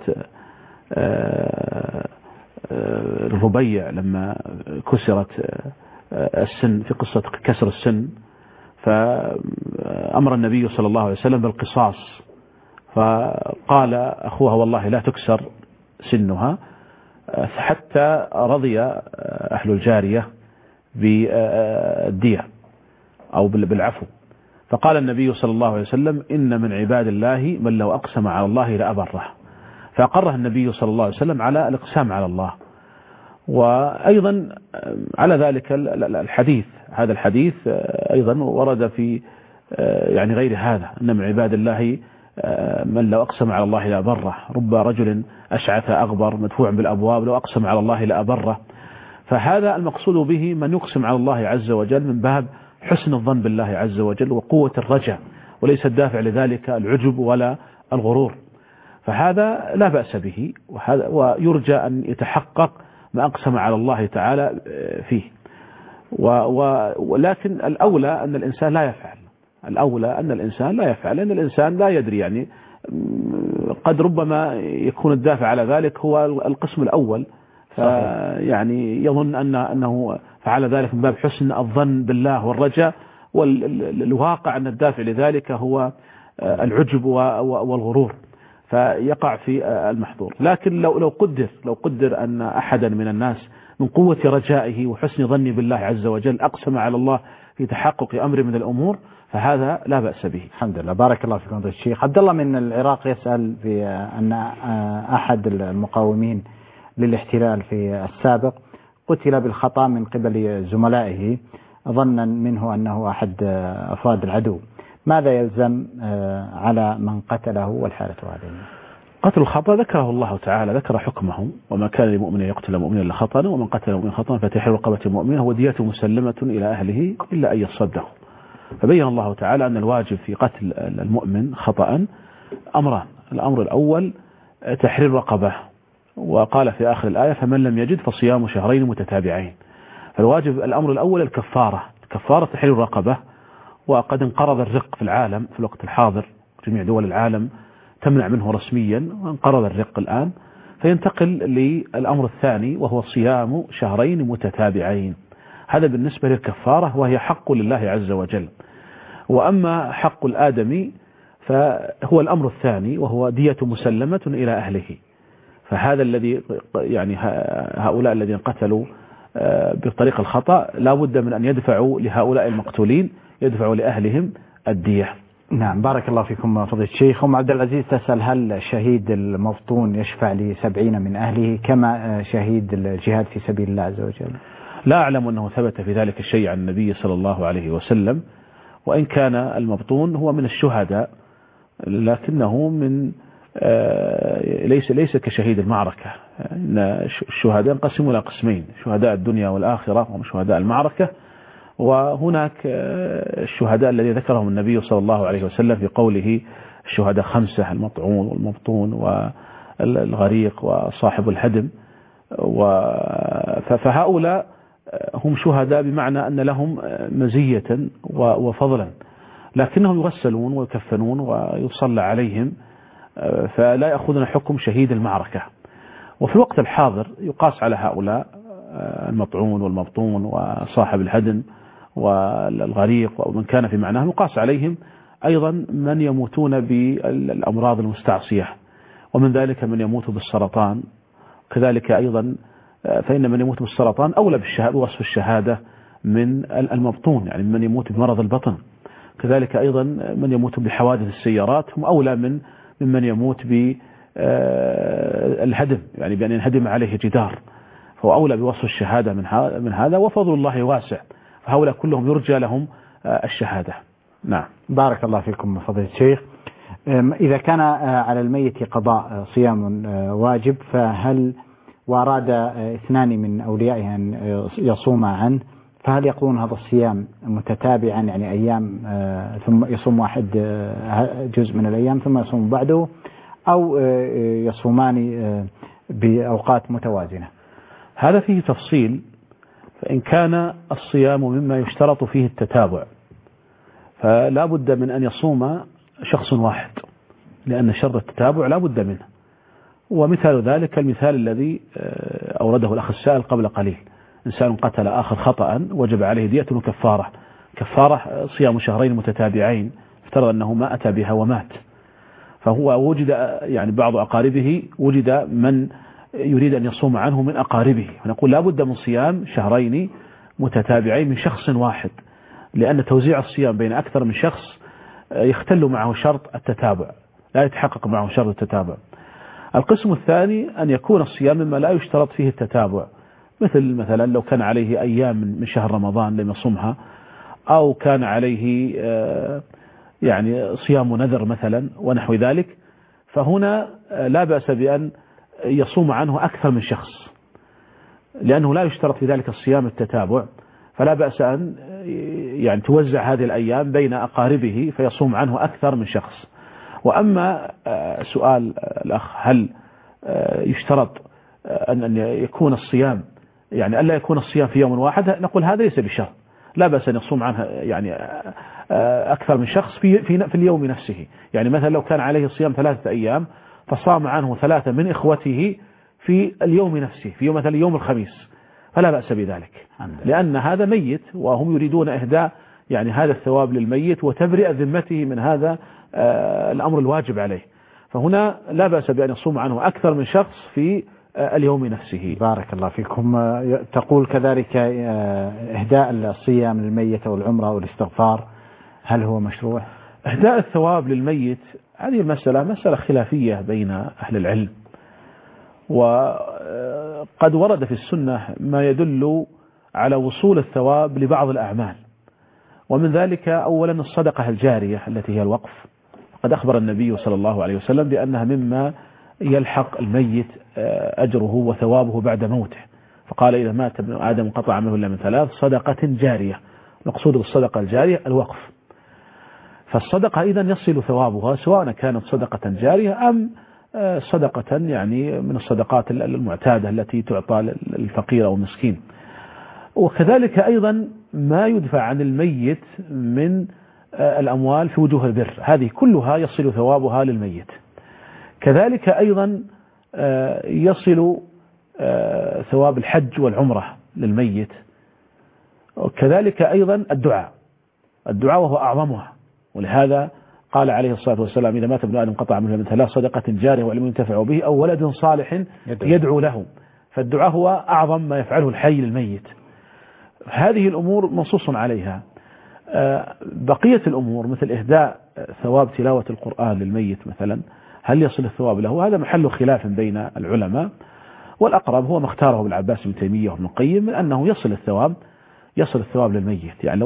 الربيع لما كسرت السن، في قصة كسر السن، فأمر النبي صلى الله عليه وسلم بالقصاص، فقال أخوها والله لا تكسر سنها، حتى رضي أهل الجارية بالدية أو بالعفو، فقال النبي صلى الله عليه وسلم إن من عباد الله من لو أقسم على الله لأبره، فأقره النبي صلى الله عليه وسلم على الإقسام على الله. وأيضا على ذلك الحديث، هذا الحديث أيضا ورد في يعني غير هذا، أن من عباد الله من لو أقسم على الله لأبره، رب رجل أشعث أغبر مدفوع بالأبواب لو أقسم على الله لأبره. فهذا المقصود به من يقسم على الله عز وجل من باب حسن الظن بالله عز وجل وقوة الرجاء، وليس الدافع لذلك العجب ولا الغرور، فهذا لا بأس به، ويرجى أن يتحقق ما أقسم على الله تعالى فيه. ولكن الأولى أن الإنسان لا يفعل، الأولى أن الإنسان لا يفعل، لأن الإنسان لا يدري، يعني قد ربما يكون الدافع على ذلك هو القسم الأول، يعني يظن أنه فعل ذلك من باب حسن الظن بالله والرجاء، والواقع أن الدافع لذلك هو العجب والغرور، فيقع في المحظور. لكن لو قدر أن أحدا من الناس من قوة رجائه وحسن ظنه بالله عز وجل أقسم على الله في تحقق أمر من الأمور، فهذا لا بأس به. الحمد لله. بارك الله فيكم الشيخ. عبد الله من العراق يسأل بأن أحد المقاومين للاحتلال في السابق قتل بالخطأ من قبل زملائه ظنا منه أنه أحد أفراد العدو، ماذا يلزم على من قتله والحالة هذه؟ قتل الخطأ ذكره الله تعالى، ذكر حكمه، وما كان لمؤمن يقتل مؤمنا إلا خطأ، ومن قتل مؤمنا خطأ فتحرير رقبة مؤمنة وديته مسلمة إلى أهله إلا أن يصدقوا. فبين الله تعالى أن الواجب في قتل المؤمن خطأ أمران، الأمر الأول تحرير رقبة، وقال في آخر الآية فمن لم يجد فصيام شهرين متتابعين. فالواجب الأمر الأول الكفارة تحرير رقبة، وقد انقرض الرق في العالم في الوقت الحاضر، جميع دول العالم تمنع منه رسميا، وانقرض الرق الآن، فينتقل للأمر الثاني وهو صيام شهرين متتابعين. هذا بالنسبة للكفارة، وهي حق لله عز وجل. وأما حق الآدمي فهو الأمر الثاني وهو دية مسلمة إلى أهله. فهذا الذي يعني هؤلاء الذين قتلوا بطريق الخطأ لا بد من أن يدفعوا لهؤلاء المقتولين، يدفعوا لأهلهم الدية. نعم. بارك الله فيكم فضيلة الشيخ. أم عبد العزيز تسأل هل الشهيد المفطون يشفع ل70 من أهله كما شهيد الجهاد في سبيل الله عز وجل؟ لا أعلم أنه ثبت في ذلك الشيء عن النبي صلى الله عليه وسلم، وإن كان المبطون هو من الشهداء، لكنه من ليس كشهيد المعركة. إن الشهداء انقسموا إلى قسمين، شهداء الدنيا والآخرة وشهداء المعركة. وهناك الشهداء الذي ذكرهم النبي صلى الله عليه وسلم في قوله الشهداء 5: المطعون والمبطون والغريق وصاحب الهدم. فهؤلاء هم شهداء بمعنى أن لهم مزية وفضلا، لكنهم يغسلون ويكفنون ويصلى عليهم، فلا يأخذون حكم شهيد المعركة. وفي الوقت الحاضر يقاس على هؤلاء المطعون والمبطون وصاحب الهدم والغريق ومن كان في معناهم، يقاس عليهم أيضا من يموتون بالأمراض المستعصية، ومن ذلك من يموت بالسرطان. كذلك أيضا فإن من يموت بالسرطان أولى بوصف الشهادة من المبطون، يعني من يموت بمرض البطن. كذلك أيضا من يموت بحوادث السيارات هم أولى ممن يموت بالهدم، يعني بأن ينهدم عليه جدار، فهو أولى بوصف الشهادة من هذا، وفضل الله واسع، فهؤلاء كلهم يرجى لهم الشهادة. نعم. بارك الله فيكم فضيلة الشيخ. إذا كان على الميت قضاء صيام واجب، فهل وأراد اثنان من أوليائه أن يصوم عنه، فهل يقولون هذا الصيام متتابعا، يعني أيام ثم يصوم واحد جزء من الأيام ثم يصوم بعده، أو يصومان بأوقات متوازنة؟ هذا فيه تفصيل. فإن كان الصيام مما يشترط فيه التتابع فلا بد من أن يصوم شخص واحد، لأن شرط التتابع لا بد منه. ومثال ذلك المثال الذي أورده الأخ السائل قبل قليل: إنسان قتل آخر خطأ وجب عليه دية وكفارة. كفارة صيام شهرين متتابعين، افترض أنه ما أتى بها ومات، فهو وجد يعني بعض أقاربه، وجد من يريد أن يصوم عنه من أقاربه، فنقول لا بد من صيام شهرين متتابعين من شخص واحد، لأن توزيع الصيام بين أكثر من شخص يختل معه شرط التتابع، لا يتحقق معه شرط التتابع. القسم الثاني أن يكون الصيام مما لا يشترط فيه التتابع، مثلا لو كان عليه أيام من شهر رمضان لم يصومها، أو كان عليه يعني صيام نذر مثلا ونحو ذلك، فهنا لا بأس بأن يصوم عنه أكثر من شخص، لأنه لا يشترط في ذلك الصيام التتابع، فلا بأس أن يعني توزع هذه الأيام بين أقاربه فيصوم عنه أكثر من شخص. وأما سؤال الأخ هل يشترط أن يكون الصيام، يعني ألا يكون الصيام في يوم واحد، نقول هذا ليس بشرط، لا بأس أن يصوم عنها يعني أكثر من شخص في اليوم نفسه. يعني مثلا لو كان عليه الصيام 3 أيام فصام عنه 3 من إخوته في اليوم نفسه، في يوم مثلا يوم الخميس، فلا بأس بذلك، لأن هذا ميت وهم يريدون إهداء يعني هذا الثواب للميت وتبرئة ذمته من هذا الأمر الواجب عليه، فهنا لا بأس بأن يصوم عنه أكثر من شخص في اليوم نفسه. بارك الله فيكم. تقول كذلك إهداء الصيام للميت والعمرة والإستغفار، هل هو مشروع؟ إهداء الثواب للميت هذه مسألة خلافية بين أهل العلم، وقد ورد في السنة ما يدل على وصول الثواب لبعض الأعمال، ومن ذلك أولا الصدقة الجارية التي هي الوقف. قد أخبر النبي صلى الله عليه وسلم بأنها مما يلحق الميت أجره وثوابه بعد موته، فقال: إذا مات ابن آدم انقطع عنه إلا من 3: صدقة جارية. مقصود بالصدقة الجارية الوقف. فالصدقة إذا يصل ثوابها سواء كانت صدقة جارية أم صدقة يعني من الصدقات المعتادة التي تعطى للفقير أو المسكين. وكذلك أيضا ما يدفع عن الميت من الأموال في وجوه البر، هذه كلها يصل ثوابها للميت. كذلك أيضا يصل ثواب الحج والعمرة للميت. وكذلك أيضا الدعاء وهو أعظمها، ولهذا قال عليه الصلاة والسلام: إذا مات ابن آدم انقطع منه من 3: صدقة جارية وعلم ينتفع به أو ولد صالح يدعو له. فالدعاء هو أعظم ما يفعله الحي للميت. هذه الأمور منصوص عليها. بقية الأمور مثل إهداء ثواب تلاوة القرآن للميت مثلا، هل يصل الثواب له؟ هذا محل خلاف بين العلماء، والأقرب هو ما اختاره ابن العباس بن تيمية وابن القيم من أنه يصل الثواب للميت. يعني لو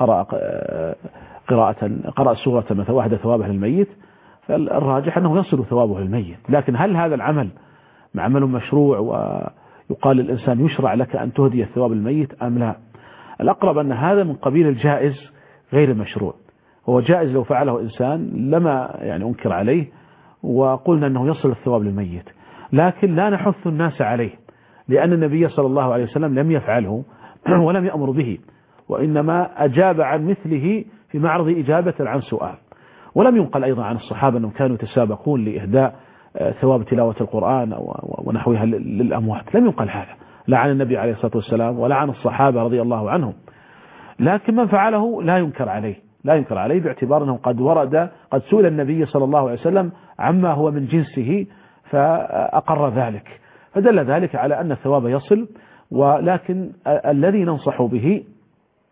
قرأ سورة مثلا واحدة ثوابها للميت، فالراجح أنه يصل ثوابه للميت. لكن هل هذا العمل عمل مشروع ويقال للإنسان يشرع لك أن تهدي الثواب للميت أم لا؟ الأقرب أن هذا من قبيل الجائز غير المشروع. هو جائز لو فعله إنسان لما يعني أنكر عليه وقلنا أنه يصل الثواب للميت، لكن لا نحث الناس عليه، لأن النبي صلى الله عليه وسلم لم يفعله ولم يأمر به، وإنما أجاب عن مثله في معرض إجابة عن سؤال. ولم ينقل أيضا عن الصحابة أنهم كانوا يتسابقون لإهداء ثواب تلاوة القرآن ونحوها للأموات، لم ينقل هذا لا عن النبي عليه الصلاة والسلام ولا عن الصحابة رضي الله عنهم. لكن من فعله لا ينكر عليه باعتبار أنه قد سئل النبي صلى الله عليه وسلم عما هو من جنسه فأقر ذلك، فدل ذلك على أن الثواب يصل. ولكن الذي ننصح به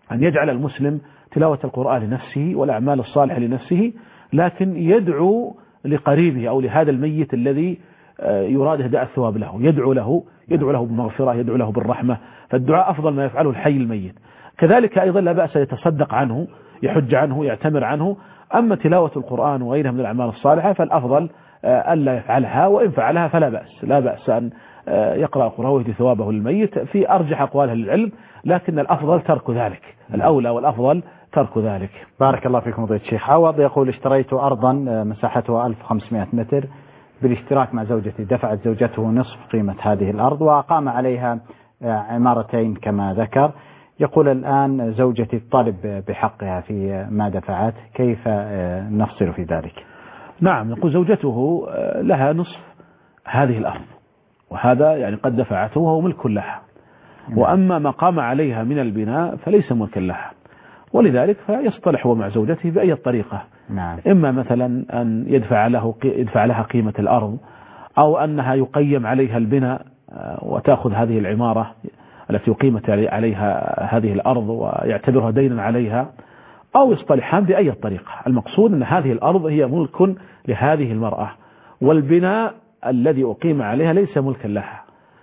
أن يجعل المسلم تلاوة القرآن لنفسه والأعمال الصالحة لنفسه، لكن يدعو لقريبه أو لهذا الميت الذي يراد إهداء الثواب له، يدعو له بالمغفرة، يدعو له بالرحمة، فالدعاء أفضل ما يفعله الحي الميت. كذلك أيضا لا بأس يتصدق عنه، يحج عنه، يعتمر عنه. أما تلاوة القرآن وغيرها من الأعمال الصالحة فالأفضل ألا يفعلها، وإن فعلها فلا بأس، لا بأس أن يقرأ القرآن ويهدي ثوابه للميت في أرجح أقوال أهل العلم، لكن الأفضل ترك ذلك، الأولى والأفضل ترك ذلك. بارك الله فيكم فضيلة الشيخ. عوض يقول اشتريت أرضا مساحتها 1500 متر بالاشتراك مع زوجتي، دفعت زوجته نصف قيمة هذه الأرض وأقام عليها عمارتين كما ذكر. يقول الآن زوجتي تطالب بحقها في ما دفعت، كيف نفصل في ذلك؟ نعم، يقول زوجته لها نصف هذه الأرض، وهذا يعني قد دفعته وهو ملك لها، وأما ما قام عليها من البناء فليس ملكا لها، ولذلك فيصطلح هو مع زوجته بأي طريقة. نعم. إما مثلا أن يدفع لها قيمة الأرض، أو أنها يقيم عليها البناء وتأخذ هذه العمارة التي أقيمت عليها هذه الأرض ويعتبرها دينا عليها، أو يصطلحان بأي طريقة. المقصود أن هذه الأرض هي ملك لهذه المرأة، والبناء الذي أقيم عليها ليس ملكا لها،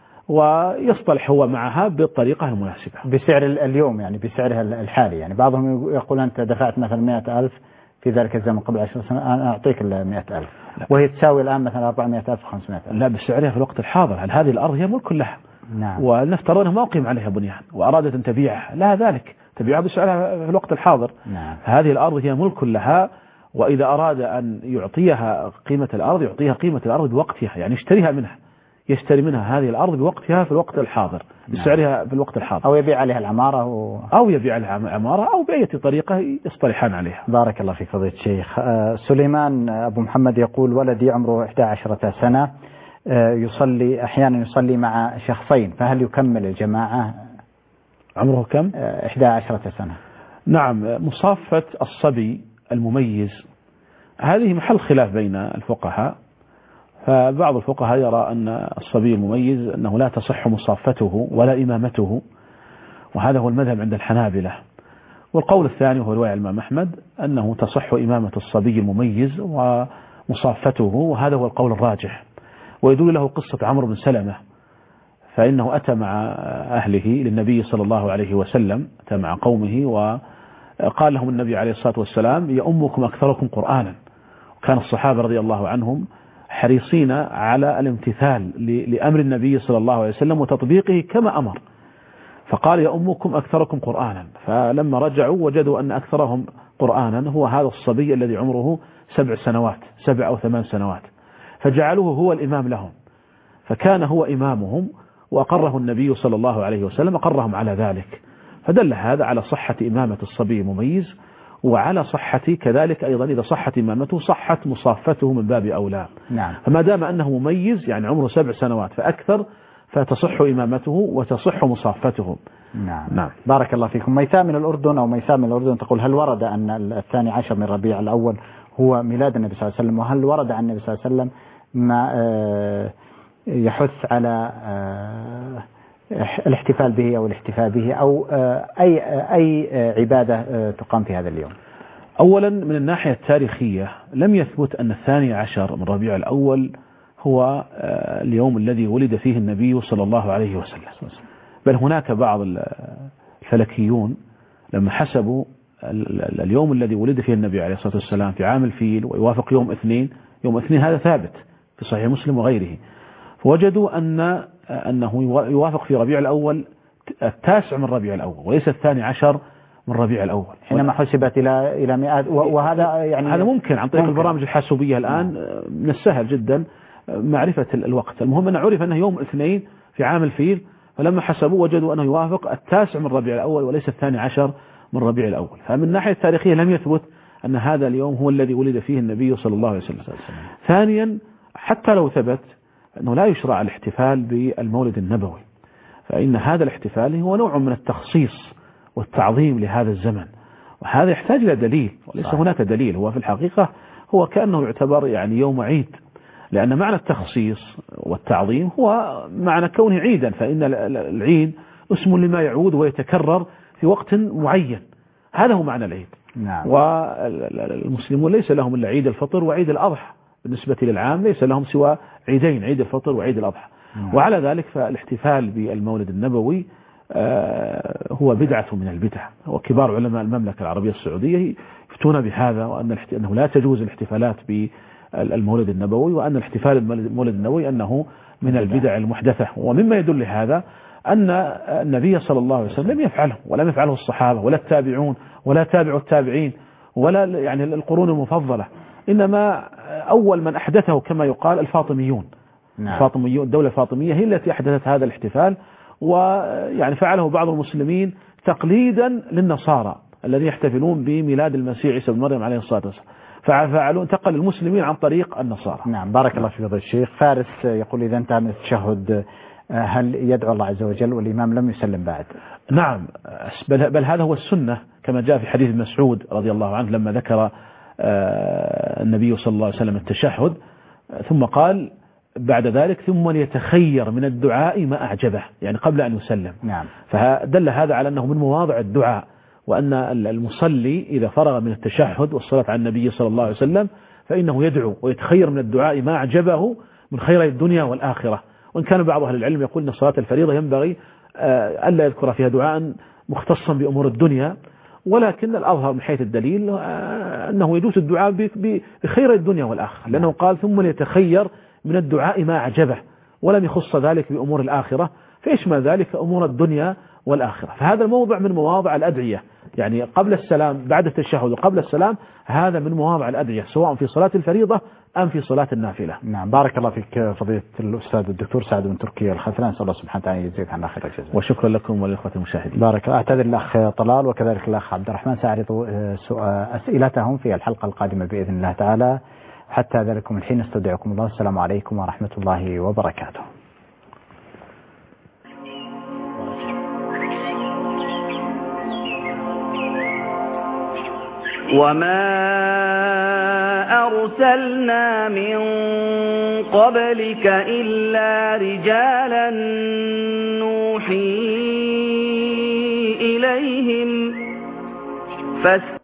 ويصطلح هو معها بالطريقة المناسبة بسعر اليوم، يعني بسعرها الحالي. يعني بعضهم يقول أنت دفعت مثلا 100,000 في ذلك الزمن قبل 10 سنوات، أنا أعطيك 100,000 وهي تساوي الآن مثلا 400,000 500,000. لا، بسعرها في الوقت الحاضر. هل هذه الأرض هي ملك لها؟ نعم. ونفترض أنها ما أقيم عليها بنيان وأرادت أن تبيعها، لا ذلك، تبيعها بسعرها في الوقت الحاضر. نعم. هذه الأرض هي ملك لها، وإذا أراد أن يعطيها قيمة الأرض يعطيها قيمة الأرض بوقتها، يعني يشتري منها هذه الأرض بوقتها في الوقت الحاضر بسعرها في الوقت الحاضر، أو يبيع عليها العمارة أو يبيع عليها عمارة، أو بأي طريقة يصطلحان عليها. بارك الله فيك فضيلة الشيخ. سليمان أبو محمد يقول ولدي عمره 11 سنة، أحيانا يصلي مع شخصين، فهل يكمل الجماعة؟ عمره كم؟ 11 سنة. نعم، مصافة الصبي المميز هذه محل خلاف بين الفقهاء، فبعض الفقهاء يرى أن الصبي المميز أنه لا تصح مصافته ولا إمامته، وهذا هو المذهب عند الحنابلة. والقول الثاني وهو رواية الإمام أحمد أنه تصح إمامة الصبي المميز ومصافته، وهذا هو القول الراجح. ويدل له قصة عمرو بن سلمة، فإنه أتى مع أهله للنبي صلى الله عليه وسلم، أتى مع قومه وقال لهم النبي عليه الصلاة والسلام يؤمكم أكثركم قرآنا. وكان الصحابة رضي الله عنهم حريصين على الامتثال لأمر النبي صلى الله عليه وسلم وتطبيقه كما أمر، فقال يؤمكم أكثركم قرآنا. فلما رجعوا وجدوا أن أكثرهم قرآنا هو هذا الصبي الذي عمره 7 أو 8 سنوات، فجعلوه هو الإمام لهم، فكان هو إمامهم، وأقره النبي صلى الله عليه وسلم، أقرهم على ذلك. فدل هذا على صحة إمامة الصبي المميز، وعلى صحة كذلك أيضا إذا صحت إمامته صحت مصافته من باب أولى. نعم. فما دام أنه مميز يعني عمره 7 سنوات فأكثر، فتصح إمامته وتصح مصافته. نعم. بارك الله فيكم. ميثاء من الأردن تقول هل ورد أن 12 من ربيع الأول هو ميلاد النبي صلى الله عليه وسلم، وهل ورد عن النبي صلى الله عليه وسلم ما يحث على الاحتفال به أو الاحتفاء به، أو أي عبادة تقام في هذا اليوم؟ أولا من الناحية التاريخية لم يثبت أن 12 من ربيع الأول هو اليوم الذي ولد فيه النبي صلى الله عليه وسلم، بل هناك بعض الفلكيون لما حسبوا اليوم الذي ولد فيه النبي عليه الصلاة والسلام في عام الفيل ويوافق يوم اثنين هذا ثابت في صحيح مسلم وغيره، فوجدوا أنه يوافق في ربيع الأول 9 من ربيع الأول وليس 12 من ربيع الأول، حينما حسبت إلى مئات. وهذا يعني هذا ممكن عن طريق البرامج الحاسوبية الآن من السهل جدا معرفة الوقت. المهم أن عرف أنه يوم الاثنين في عام الفيل، فلما حسبوا وجدوا أنه يوافق 9 من ربيع الأول وليس 12 من ربيع الأول. فمن الناحية التاريخية لم يثبت أن هذا اليوم هو الذي ولد فيه النبي صلى الله عليه وسلم. ثانيا حتى لو ثبت أنه لا يشرع الاحتفال بالمولد النبوي، فإن هذا الاحتفال هو نوع من التخصيص والتعظيم لهذا الزمن، وهذا يحتاج إلى دليل وليس هناك دليل. هو في الحقيقة هو كأنه يعتبر يعني يوم عيد، لأن معنى التخصيص والتعظيم هو معنى كونه عيدا، فإن العيد اسم لما يعود ويتكرر في وقت معين. هذا هو معنى العيد. نعم. والمسلمون ليس لهم إلا عيد الفطر وعيد الأضحى، بالنسبة للعام ليس لهم سوى عيدين، عيد الفطر وعيد الأضحى. نعم. وعلى ذلك فالاحتفال بالمولد النبوي هو بدعة من البدع، وكبار علماء المملكة العربية السعودية يفتون بهذا، وأنه لا تجوز الاحتفالات بالمولد النبوي، وأن الاحتفال بالمولد النبوي أنه من البدع المحدثة. ومما يدل لهذا أن النبي صلى الله عليه وسلم لم يفعله، ولم يفعله الصحابة ولا التابعون ولا تابع التابعين ولا يعني القرون المفضلة، إنما أول من أحدثه كما يقال الفاطميون. نعم. الفاطميون، الدولة الفاطمية هي التي أحدثت هذا الاحتفال، ويعني فعله بعض المسلمين تقليدا للنصارى الذين يحتفلون بميلاد المسيح عيسى بن مريم عليه الصلاة والسلام، ففعلوا انتقل المسلمين عن طريق النصارى. نعم. بارك الله فيك فضيلة الشيخ. فارس يقول إذا انتهى من التشهد هل يدعو الله عز وجل والإمام لم يسلم بعد؟ نعم، بل هذا هو السنة كما جاء في حديث مسعود رضي الله عنه لما ذكر النبي صلى الله عليه وسلم التشهد، ثم قال بعد ذلك ثم ليتخير من الدعاء ما أعجبه، يعني قبل أن يسلم. نعم. فدل هذا على أنه من مواضع الدعاء، وأن المصلي إذا فرغ من التشهد والصلاة على النبي صلى الله عليه وسلم فإنه يدعو ويتخير من الدعاء ما أعجبه من خير الدنيا والآخرة. وإن كان بعض أهل العلم يقول أن صلاة الفريضة ينبغي ألا يذكر فيها دعاء مختصا بأمور الدنيا، ولكن الأظهر من حيث الدليل أنه يجوز الدعاء بخير الدنيا والآخرة، لأنه قال ثم ليتخير من الدعاء ما أعجبه، ولم يخص ذلك بأمور الآخرة، فيشمل ذلك أمور الدنيا والآخرة. فهذا الموضع من مواضع الأدعية، يعني قبل السلام بعد التشهد وقبل السلام، هذا من مواضع الأدعية سواء في صلاة الفريضة أم في صلاة النافلة. نعم. بارك الله فيك فضيلة الأستاذ الدكتور سعد بن تركي الخثران، نسأل الله سبحانه وتعالى يجزيك عنا خير الجزاء. وشكرا لكم وللإخوة المشاهدين. بارك الله. أعتذر الأخ طلال وكذلك الأخ عبد الرحمن، سأعرض أسئلتهم في الحلقة القادمة بإذن الله تعالى. حتى ذلكم الحين استودعكم الله، السلام عليكم ورحمة الله وبركاته. وما أرسلنا من قبلك إلا رجالا نوحي إليهم